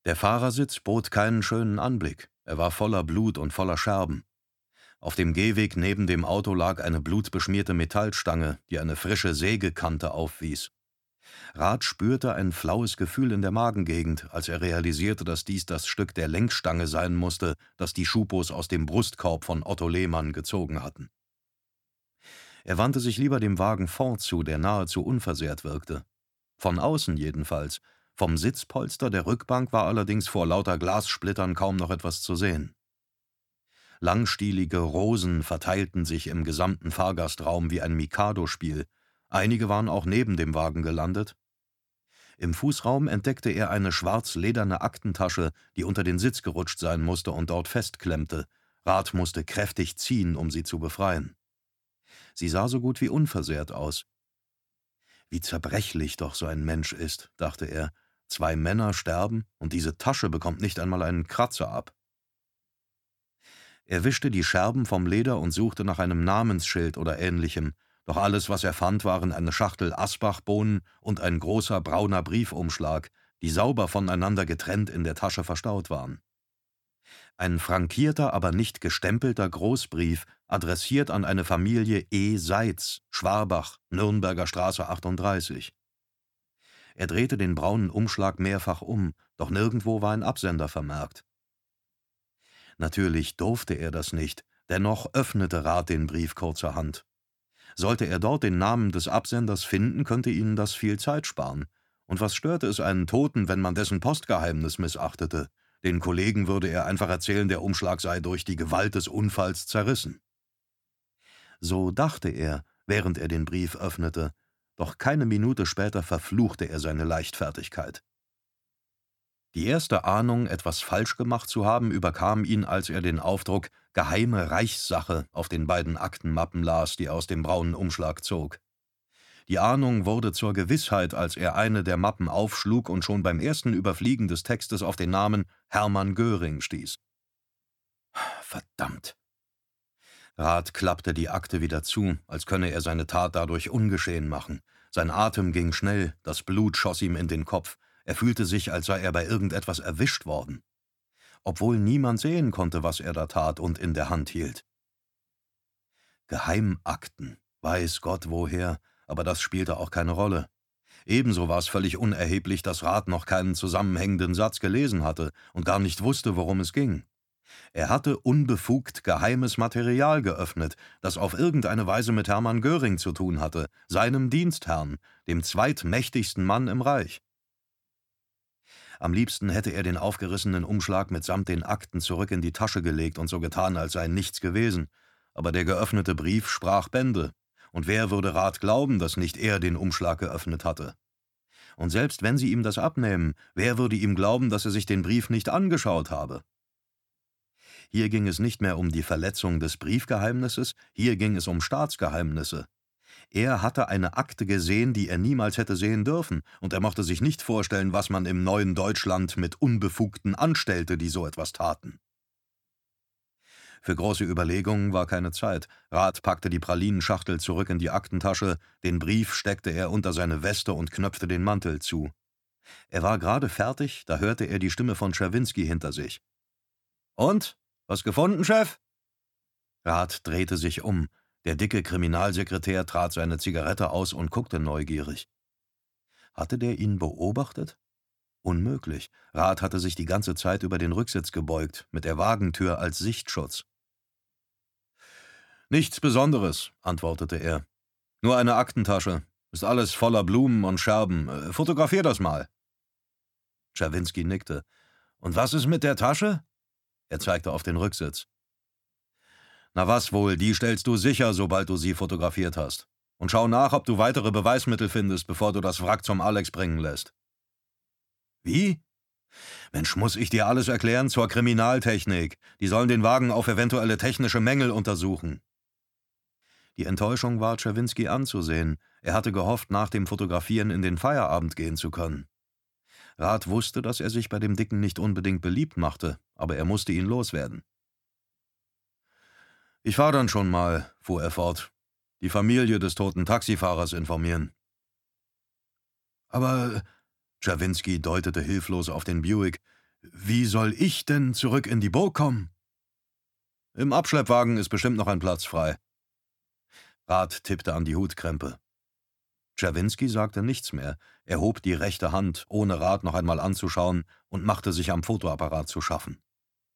Der Fahrersitz bot keinen schönen Anblick. Er war voller Blut und voller Scherben. Auf dem Gehweg neben dem Auto lag eine blutbeschmierte Metallstange, die eine frische Sägekante aufwies. Rath spürte ein flaues Gefühl in der Magengegend, als er realisierte, dass dies das Stück der Lenkstange sein musste, das die Schupos aus dem Brustkorb von Otto Lehmann gezogen hatten. Er wandte sich lieber dem Wagen Ford zu, der nahezu unversehrt wirkte. Von außen jedenfalls. Vom Sitzpolster der Rückbank war allerdings vor lauter Glassplittern kaum noch etwas zu sehen. Langstielige Rosen verteilten sich im gesamten Fahrgastraum wie ein Mikado-Spiel. Einige waren auch neben dem Wagen gelandet. Im Fußraum entdeckte er eine schwarz-lederne Aktentasche, die unter den Sitz gerutscht sein musste und dort festklemmte. Rath musste kräftig ziehen, um sie zu befreien. Sie sah so gut wie unversehrt aus. Wie zerbrechlich doch so ein Mensch ist, dachte er. 2 Männer sterben und diese Tasche bekommt nicht einmal einen Kratzer ab. Er wischte die Scherben vom Leder und suchte nach einem Namensschild oder Ähnlichem, doch alles, was er fand, waren eine Schachtel Asbachbohnen und ein großer brauner Briefumschlag, die sauber voneinander getrennt in der Tasche verstaut waren. Ein frankierter, aber nicht gestempelter Großbrief, adressiert an eine Familie E. Seitz, Schwarbach, Nürnberger Straße 38. Er drehte den braunen Umschlag mehrfach um, doch nirgendwo war ein Absender vermerkt. Natürlich durfte er das nicht, dennoch öffnete Rath den Brief kurzerhand. Sollte er dort den Namen des Absenders finden, könnte ihnen das viel Zeit sparen. Und was störte es einen Toten, wenn man dessen Postgeheimnis missachtete? Den Kollegen würde er einfach erzählen, der Umschlag sei durch die Gewalt des Unfalls zerrissen. So dachte er, während er den Brief öffnete, doch keine Minute später verfluchte er seine Leichtfertigkeit. Die erste Ahnung, etwas falsch gemacht zu haben, überkam ihn, als er den Aufdruck »Geheime Reichssache« auf den beiden Aktenmappen las, die er aus dem braunen Umschlag zog. Die Ahnung wurde zur Gewissheit, als er eine der Mappen aufschlug und schon beim ersten Überfliegen des Textes auf den Namen Hermann Göring stieß. Verdammt! Rath klappte die Akte wieder zu, als könne er seine Tat dadurch ungeschehen machen. Sein Atem ging schnell, das Blut schoss ihm in den Kopf. Er fühlte sich, als sei er bei irgendetwas erwischt worden. Obwohl niemand sehen konnte, was er da tat und in der Hand hielt. Geheimakten, weiß Gott woher, aber das spielte auch keine Rolle. Ebenso war es völlig unerheblich, dass Rath noch keinen zusammenhängenden Satz gelesen hatte und gar nicht wusste, worum es ging. Er hatte unbefugt geheimes Material geöffnet, das auf irgendeine Weise mit Hermann Göring zu tun hatte, seinem Dienstherrn, dem zweitmächtigsten Mann im Reich. Am liebsten hätte er den aufgerissenen Umschlag mitsamt den Akten zurück in die Tasche gelegt und so getan, als sei nichts gewesen. Aber der geöffnete Brief sprach Bände. Und wer würde Rath glauben, dass nicht er den Umschlag geöffnet hatte? Und selbst wenn sie ihm das abnehmen, wer würde ihm glauben, dass er sich den Brief nicht angeschaut habe? Hier ging es nicht mehr um die Verletzung des Briefgeheimnisses, hier ging es um Staatsgeheimnisse. Er hatte eine Akte gesehen, die er niemals hätte sehen dürfen, und er mochte sich nicht vorstellen, was man im neuen Deutschland mit Unbefugten anstellte, die so etwas taten. Für große Überlegungen war keine Zeit. Rath packte die Pralinenschachtel zurück in die Aktentasche, den Brief steckte er unter seine Weste und knöpfte den Mantel zu. Er war gerade fertig, da hörte er die Stimme von Czerwinski hinter sich. »Und? Was gefunden, Chef?« Rath drehte sich um. Der dicke Kriminalsekretär trat seine Zigarette aus und guckte neugierig. Hatte der ihn beobachtet? Unmöglich. Rath hatte sich die ganze Zeit über den Rücksitz gebeugt, mit der Wagentür als Sichtschutz. »Nichts Besonderes«, antwortete er. »Nur eine Aktentasche. Ist alles voller Blumen und Scherben. Fotografier das mal.« Czerwinski nickte. »Und was ist mit der Tasche?« Er zeigte auf den Rücksitz. »Na was wohl, die stellst du sicher, sobald du sie fotografiert hast. Und schau nach, ob du weitere Beweismittel findest, bevor du das Wrack zum Alex bringen lässt.« »Wie? Mensch, muss ich dir alles erklären zur Kriminaltechnik. Die sollen den Wagen auf eventuelle technische Mängel untersuchen.« Die Enttäuschung war Czerwinski anzusehen. Er hatte gehofft, nach dem Fotografieren in den Feierabend gehen zu können. Rath wusste, dass er sich bei dem Dicken nicht unbedingt beliebt machte, aber er musste ihn loswerden. »Ich fahr dann schon mal«, fuhr er fort, »die Familie des toten Taxifahrers informieren.« »Aber«, Czerwinski deutete hilflos auf den Buick, »Wie soll ich denn zurück in die Burg kommen?« »Im Abschleppwagen ist bestimmt noch ein Platz frei.« Rat tippte an die Hutkrempe. Czerwinski sagte nichts mehr. Er hob die rechte Hand, ohne Rat noch einmal anzuschauen, und machte sich am Fotoapparat zu schaffen.